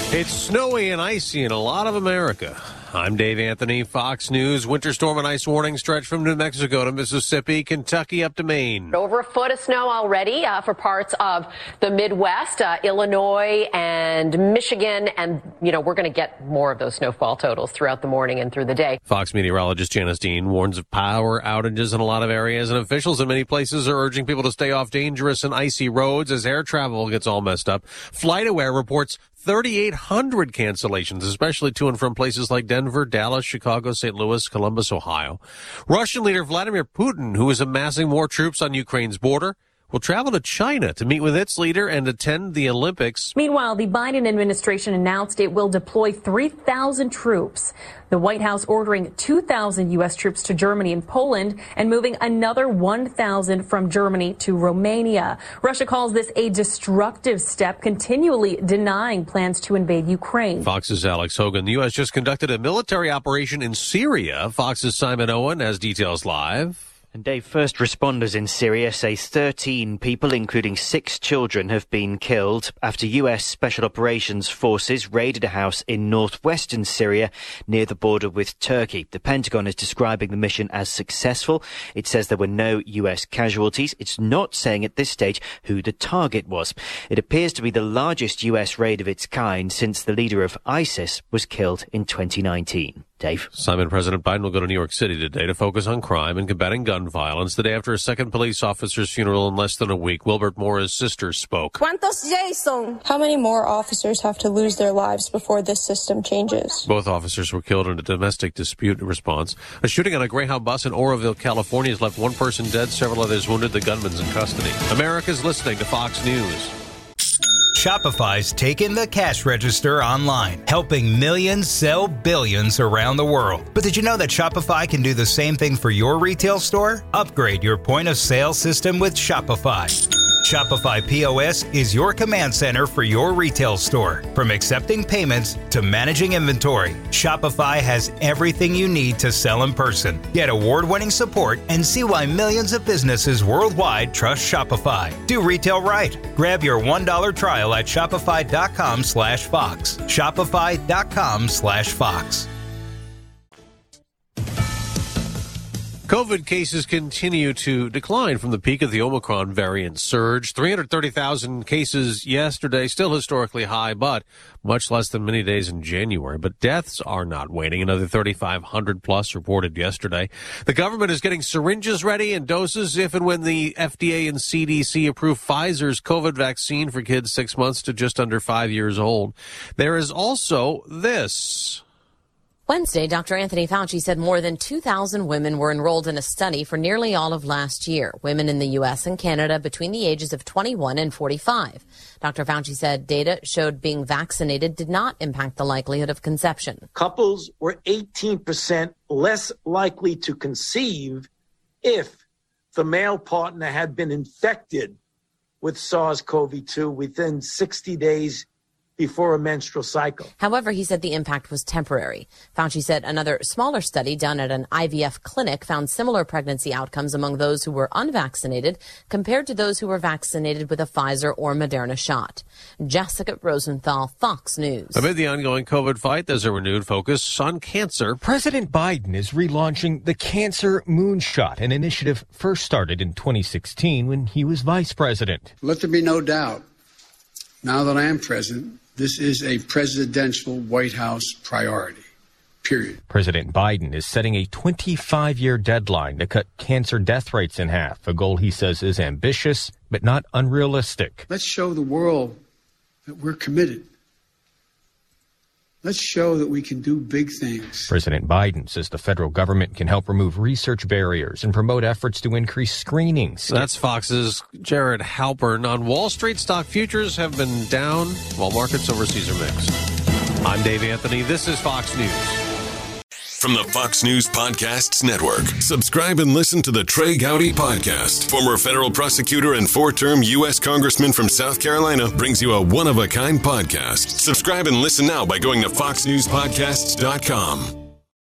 It's snowy and icy in a lot of America. I'm Dave Anthony, Fox News. Winter storm and ice warning stretch from New Mexico to Mississippi, Kentucky up to Maine. Over a foot of snow already for parts of the Midwest, Illinois and Michigan. And, we're going to get more of those snowfall totals throughout the morning and through the day. Fox meteorologist Janice Dean warns of power outages in a lot of areas, and officials in many places are urging people to stay off dangerous and icy roads as air travel gets all messed up. FlightAware reports 3,800 cancellations, especially to and from places like Denver, Dallas, Chicago, St. Louis, Columbus, Ohio. Russian leader Vladimir Putin, who is amassing more troops on Ukraine's border, will travel to China to meet with its leader and attend the Olympics. Meanwhile, the Biden administration announced it will deploy 3,000 troops. The White House ordering 2,000 U.S. troops to Germany and Poland and moving another 1,000 from Germany to Romania. Russia calls this a destructive step, continually denying plans to invade Ukraine. Fox's Alex Hogan. The U.S. just conducted a military operation in Syria. Fox's Simon Owen has details live. And Dave, first responders in Syria say 13 people, including 6 children, have been killed after U.S. Special Operations Forces raided a house in northwestern Syria near the border with Turkey. The Pentagon is describing the mission as successful. It says there were no U.S. casualties. It's not saying at this stage who the target was. It appears to be the largest U.S. raid of its kind since the leader of ISIS was killed in 2019. Dave. Simon, President Biden will go to New York City today to focus on crime and combating gun violence. The day after a second police officer's funeral in less than a week, Wilbert Moore's sister spoke. How many more officers have to lose their lives before this system changes? Both officers were killed in a domestic dispute response. A shooting on a Greyhound bus in Oroville, California has left one person dead, several others wounded. The gunman's in custody. America's listening to Fox News. Shopify's taken the cash register online, helping millions sell billions around the world. But did you know that Shopify can do the same thing for your retail store? Upgrade your point of sale system with Shopify. Shopify POS is your command center for your retail store. From accepting payments to managing inventory, Shopify has everything you need to sell in person. Get award-winning support and see why millions of businesses worldwide trust Shopify. Do retail right. Grab your $1 trial at shopify.com/Fox. Shopify.com/Fox. COVID cases continue to decline from the peak of the Omicron variant surge. 330,000 cases yesterday, still historically high, but much less than many days in January. But deaths are not waning. Another 3,500 plus reported yesterday. The government is getting syringes ready and doses if and when the FDA and CDC approve Pfizer's COVID vaccine for kids 6 months to just under 5 years old. There is also this. Wednesday, Dr. Anthony Fauci said more than 2,000 women were enrolled in a study for nearly all of last year. Women in the U.S. and Canada between the ages of 21 and 45. Dr. Fauci said data showed being vaccinated did not impact the likelihood of conception. Couples were 18% less likely to conceive if the male partner had been infected with SARS-CoV-2 within 60 days before a menstrual cycle. However, he said the impact was temporary. Fauci said another smaller study done at an IVF clinic found similar pregnancy outcomes among those who were unvaccinated compared to those who were vaccinated with a Pfizer or Moderna shot. Jessica Rosenthal, Fox News. Amid the ongoing COVID fight, there's a renewed focus on cancer. President Biden is relaunching the Cancer Moonshot, an initiative first started in 2016 when he was vice president. Let there be no doubt, now that I am president, this is a presidential White House priority, period. President Biden is setting a 25-year deadline to cut cancer death rates in half, a goal he says is ambitious but not unrealistic. Let's show the world that we're committed. Let's show that we can do big things. President Biden says the federal government can help remove research barriers and promote efforts to increase screenings. That's Fox's Jared Halpern. On Wall Street, stock futures have been down while markets overseas are mixed. I'm Dave Anthony. This is Fox News. From the Fox News Podcasts Network, subscribe and listen to the Trey Gowdy Podcast. Former federal prosecutor and 4-term U.S. Congressman from South Carolina brings you a one-of-a-kind podcast. Subscribe and listen now by going to foxnewspodcasts.com.